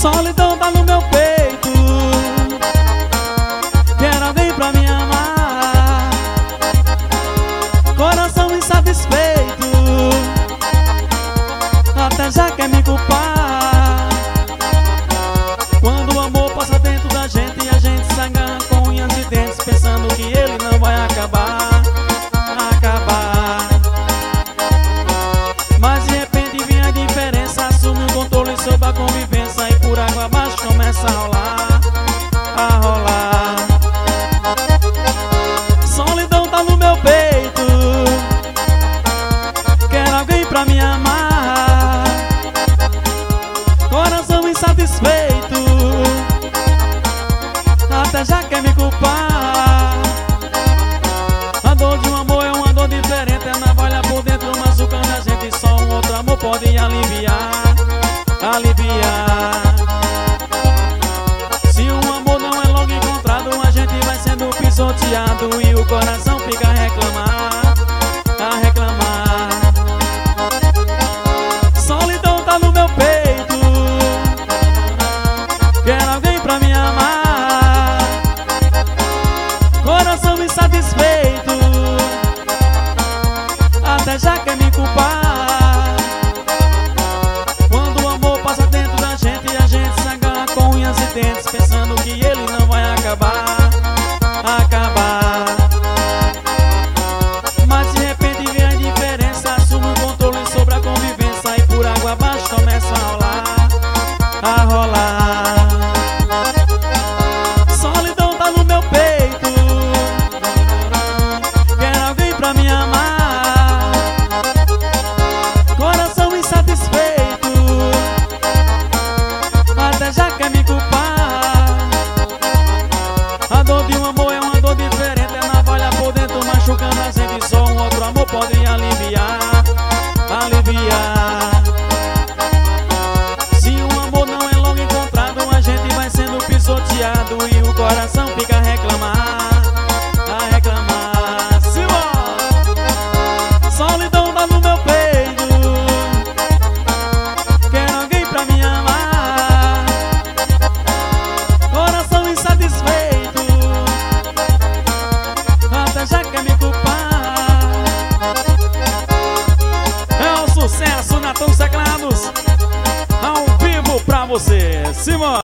Solidão tá no meu peito, quero alguém pra me amar. Coração insatisfeito, até já quer me culpar. Quando o amor passa dentro da gente e a gente se agarra com unhas e dentes, pensando que ele não vai acabar. Mas de repente vem a diferença, assume o controle sobre a convivência e por água abaixo começa a rolar, a rolar. Solidão tá no meu peito, quero alguém pra me amar. Coração insatisfeito, até já quer me culpar. A dor de um amor é uma dor diferente, é navalha por dentro machucando a gente. Só um outro amor pode aliviar, aliviar. Se um amor não é logo encontrado, a gente vai sendo pisoteado e o coração fica a reclamar, a reclamar. Solidão tá no meu peito, quero alguém pra me amar. Coração insatisfeito, até já quer me culpar. Quando o amor passa dentro da gente e a gente se agarra com unhas e dentes, pensando que ele não vai acabar, acabar. Mas de repente vem a diferença, assume o controle sobre a convivência e por água abaixo começa a rolar, a rolar. Solidão tá no meu peito, quero alguém pra me amar. Coração insatisfeito, até já quer me culpar. A dor de um amor é uma dor diferente, é navalha por dentro machucando a gente. Só um outro amor pode aliviar, aliviar. Se um amor não é logo encontrado, a gente vai sendo pisoteado e o coração fica a reclamar, a reclamar. Simbora! Solidão tá no meu peito, quero alguém pra me amar. Coração insatisfeito, até já quer me culpar. É o sucesso Natão Teclados, ao vivo pra você, Simão.